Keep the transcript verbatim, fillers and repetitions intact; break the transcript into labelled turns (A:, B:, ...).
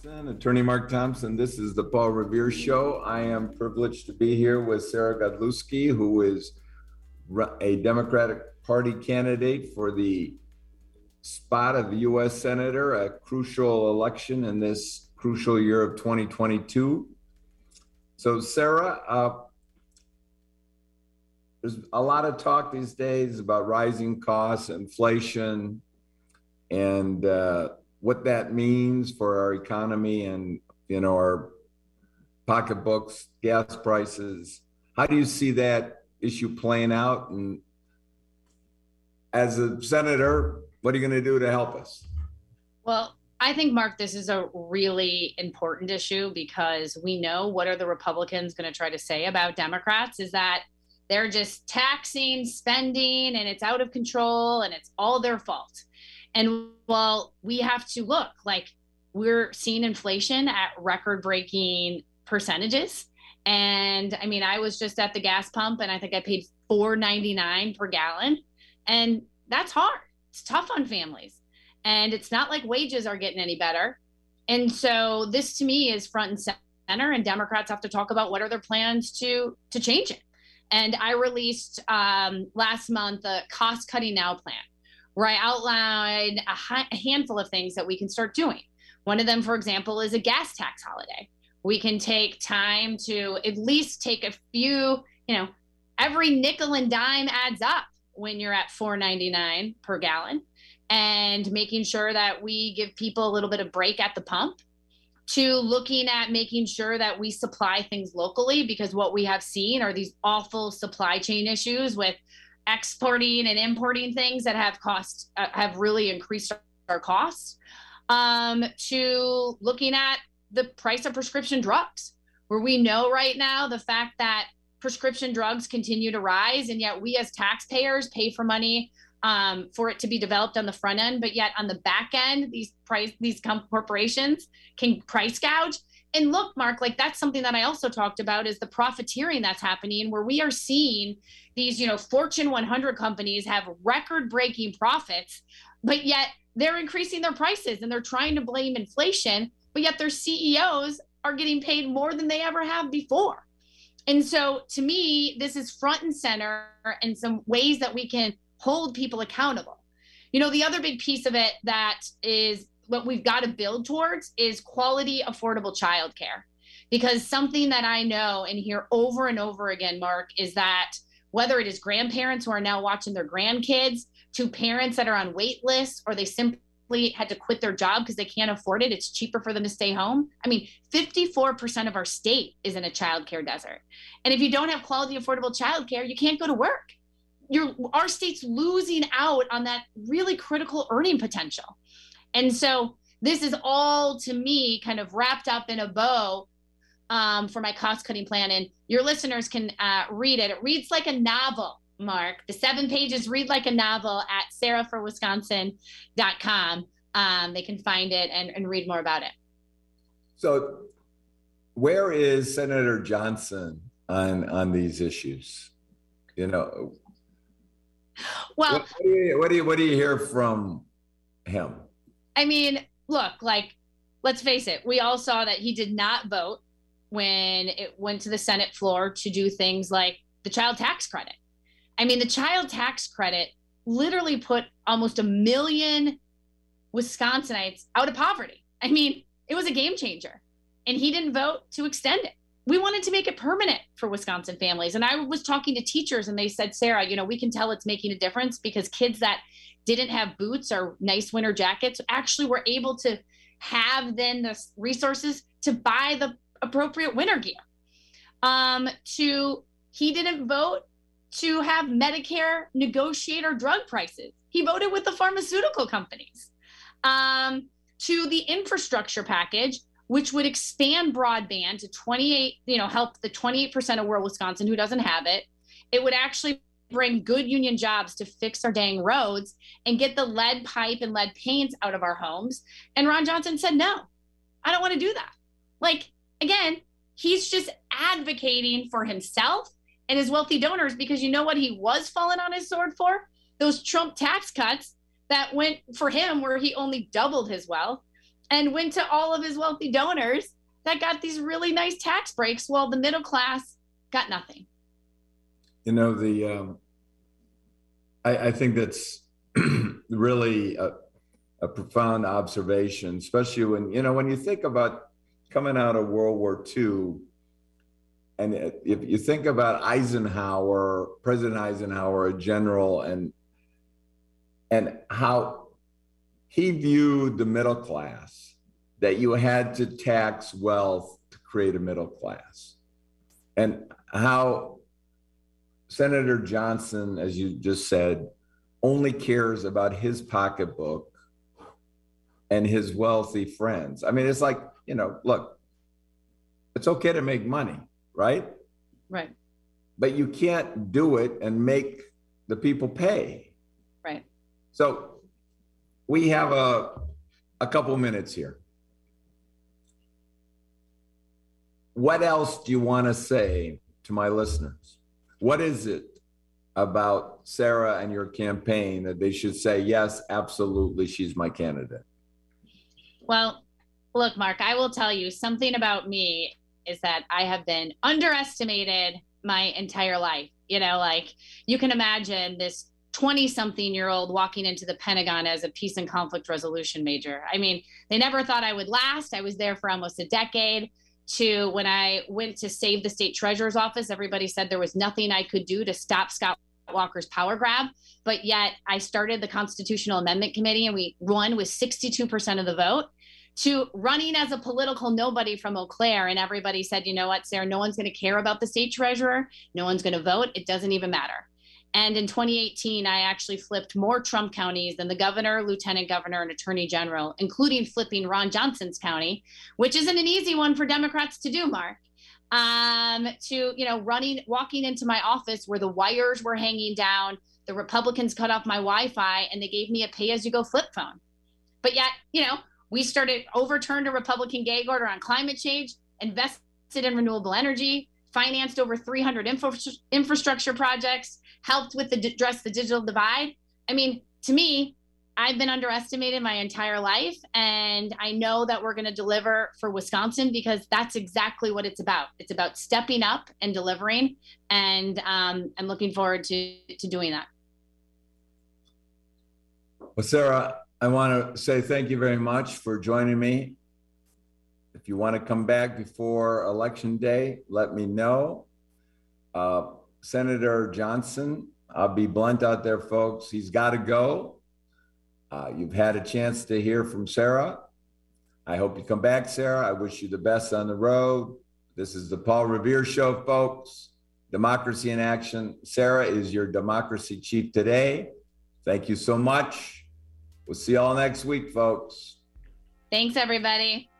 A: Thompson, Attorney Mark Thompson. This is the Paul Revere Show. I am privileged to be here with Sarah Godlewski, who is a Democratic Party candidate for the spot of U S Senator, a crucial election in this crucial year of twenty twenty-two. So, Sarah, uh, there's a lot of talk these days about rising costs, inflation, and uh, what that means for our economy and, you know, our pocketbooks, gas prices. How do you see that issue playing out? And as a senator, what are you going to do to help us?
B: Well, I think, Mark, this is a really important issue because we know what are the Republicans going to try to say about Democrats is that they're just taxing, spending, and it's out of control and it's all their fault. And while we have to look, like we're seeing inflation at record-breaking percentages. And I mean, I was just at the gas pump and I think I paid four ninety-nine per gallon. And that's hard. It's tough on families. And it's not like wages are getting any better. And so this to me is front and center, and Democrats have to talk about what are their plans to, to change it. And I released um, last month a Cost Cutting Now plan, where I outlined a, hi- a handful of things that we can start doing. One of them, for example, is a gas tax holiday. We can take time to at least take a few, you know, every nickel and dime adds up when you're at four ninety-nine per gallon, and making sure that we give people a little bit of break at the pump, to looking at making sure that we supply things locally, because what we have seen are these awful supply chain issues with exporting and importing things that have cost uh, have really increased our costs, um, to looking at the price of prescription drugs, where we know right now the fact that prescription drugs continue to rise, and yet we as taxpayers pay for money um, for it to be developed on the front end, but yet on the back end, these price these corporations can price gouge. And look, Mark, like that's something that I also talked about is the profiteering that's happening, where we are seeing these, you know, Fortune one hundred companies have record-breaking profits, but yet they're increasing their prices and they're trying to blame inflation, but yet their C E Os are getting paid more than they ever have before. And so to me, this is front and center and some ways that we can hold people accountable. You know, the other big piece of it that is what we've got to build towards is quality, affordable childcare. Because something that I know and hear over and over again, Mark, is that whether it is grandparents who are now watching their grandkids, to parents that are on wait lists, or they simply had to quit their job because they can't afford it, it's cheaper for them to stay home. I mean, fifty-four percent of our state is in a childcare desert. And if you don't have quality, affordable childcare, you can't go to work. You're, our state's losing out on that really critical earning potential. And so this is all, to me, kind of wrapped up in a bow um, for my cost-cutting plan. And your listeners can uh, read it. It reads like a novel, Mark. The seven pages read like a novel at sarah for wisconsin dot com. Um, they can find it and, and read more about it.
A: So where is Senator Johnson on, on these issues? You know,
B: well,
A: what, what, do you, what do you what do you hear from him?
B: I mean, look, like, let's face it. We all saw that he did not vote when it went to the Senate floor to do things like the child tax credit. I mean, the child tax credit literally put almost a million Wisconsinites out of poverty. I mean, it was a game changer, and he didn't vote to extend it. We wanted to make it permanent for Wisconsin families. And I was talking to teachers and they said, Sarah, you know, we can tell it's making a difference because kids that didn't have boots or nice winter jackets actually were able to have then the resources to buy the appropriate winter gear. Um, to he didn't vote to have Medicare negotiate our drug prices. He voted with the pharmaceutical companies. Um, to the infrastructure package, which would expand broadband to twenty-eight, you know, help the twenty-eight percent of rural Wisconsin who doesn't have it. It would actually bring good union jobs to fix our dang roads and get the lead pipe and lead paints out of our homes. And Ron Johnson said, no, I don't want to do that. Like, again, he's just advocating for himself and his wealthy donors, because you know what he was falling on his sword for? Those Trump tax cuts that went for him where he only doubled his wealth. and went to all of his wealthy donors that got these really nice tax breaks while the middle class got nothing.
A: You know, the um, I, I think that's really a, a profound observation, especially when, you know, when you think about coming out of World War Two, and if you think about Eisenhower, President Eisenhower, a general, and and how he viewed the middle class, that you had to tax wealth to create a middle class, and how Senator Johnson, as you just said, only cares about his pocketbook and his wealthy friends. I mean, it's like, you know, look, it's okay to make money, right?
B: Right.
A: But you can't do it and make the people pay.
B: Right.
A: So we have a, a couple minutes here. What else do you want to say to my listeners? What is it about Sarah and your campaign that they should say, yes, absolutely, she's my candidate?
B: Well, look, Mark, I will tell you something about me is that I have been underestimated my entire life. You know, like you can imagine this twenty something year old walking into the Pentagon as a peace and conflict resolution major. I mean, they never thought I would last. I was there for almost a decade. To when I went to save the state treasurer's office, everybody said there was nothing I could do to stop Scott Walker's power grab. But yet I started the Constitutional Amendment Committee and we won with sixty-two percent of the vote, to running as a political nobody from Eau Claire. And everybody said, you know what, Sarah, no one's going to care about the state treasurer. No one's going to vote. It doesn't even matter. And in twenty eighteen, I actually flipped more Trump counties than the governor, lieutenant governor, and attorney general, including flipping Ron Johnson's county, which isn't an easy one for Democrats to do, Mark. Um, to, you know, running, walking into my office where the wires were hanging down, the Republicans cut off my Wi-Fi, and they gave me a pay-as-you-go flip phone. But yet, you know, we started, overturned a Republican gag order on climate change, invested in renewable energy, financed over three hundred infra- infrastructure projects, helped with the address the digital divide. I mean, to me, I've been underestimated my entire life, and I know that we're going to deliver for Wisconsin because that's exactly what it's about. It's about stepping up and delivering, and um, I'm looking forward to to doing that.
A: Well, Sarah, I want to say thank you very much for joining me. If you want to come back before Election Day, let me know. Uh, Senator Johnson, I'll be blunt out there, folks. He's got to go. Uh, you've had a chance to hear from Sarah. I hope you come back, Sarah. I wish you the best on the road. This is the Paul Revere Show, folks. Democracy in Action. Sarah is your democracy chief today. Thank you so much. We'll see you all next week, folks.
B: Thanks, everybody.